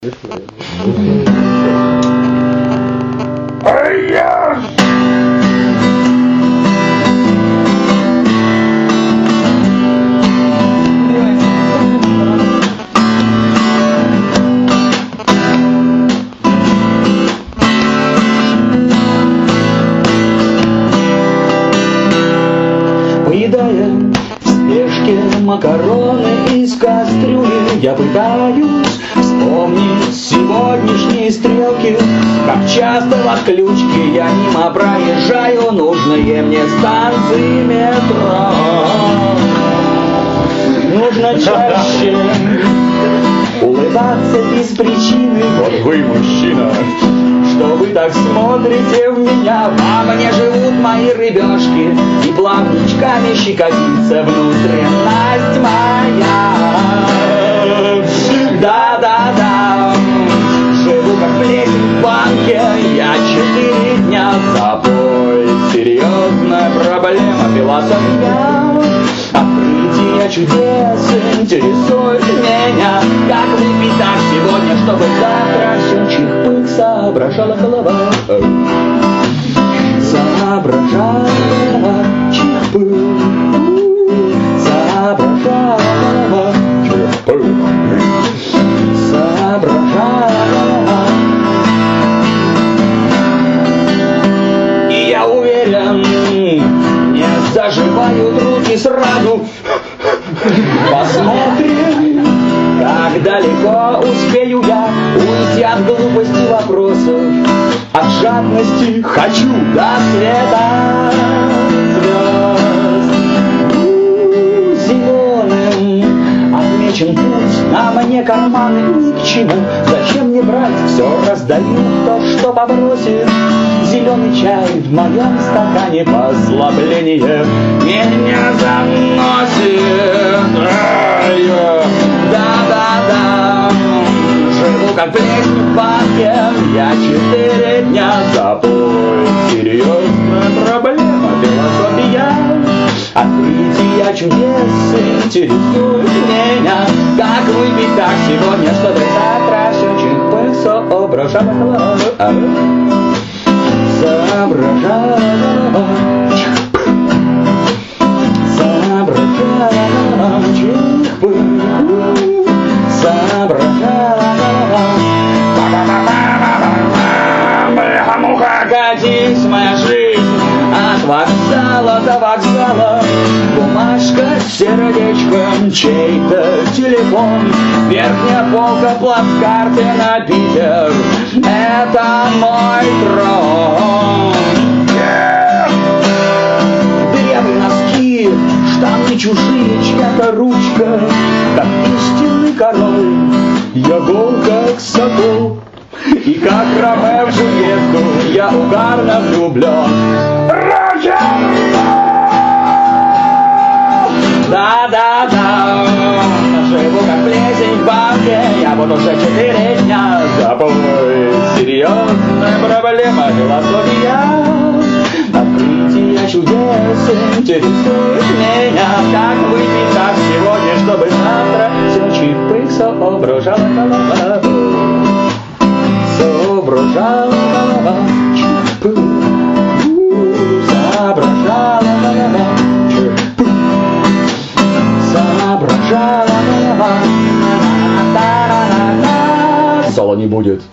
Поедая в спешке макароны из кастрюли, я пытаюсь вспомнить сегодняшние стрелки. Как часто в отключке я мимо проезжаю нужные мне станции метро. Нужно чаще улыбаться без причины. Вот вы, мужчина, что вы так смотрите в меня? Во мне живут мои рыбешки, и плавничками щекотится внутренность моя. Да-да-да, живу как плесень в банке, я 4 дня запой. Серьезная проблема, философия. Открытие чудес интересует меня. Как выпить так сегодня, чтобы завтра все чих-пых соображала голова. Соображала чих-пых, соображала чих-пых, соображала. И я уверен, не заживают руки сразу. Посмотрим, как далеко успею я уйти от глупости вопросов, от жадности хочу до света звезд. Зеленым отмечен путь, на мне карманы ни к чему. Зачем мне брать, все раздаю, то, что попросит. Зеленый чай в моем стакане, послабление меня заносит. Да-да-да, живу как плесень в банке, я 4 дня запой. Серьезная проблема, философия. Открытие чудес интересует меня. Как выпить так сегодня, чтобы завтра все чих-пых соображала голова. Соображала чих-пых, соображала чих-пых, соображала. Бляха-муха, катись, моя жизнь от вокзала до вокзала. Бумажка с сердечком, чей-то телефон, верхняя полка, плацкарты на Питер. Это мой трон. Дырявые носки, штаны чужие, чья-то ручка. Как истинный король, я гол как сокол. И как Ромео в Джульетту я угарно влюблен. Да-да-да, живу как плесень в банке, я вот уже 4 дня запой. Серьезная проблема, философия. Открытие чудес интересует меня. Как выпить так сегодня, чтобы завтра все чих-пых соображала голова. Соображала голова чих-пых, соображала голова чих-пых, соображала голова. Соло не будет.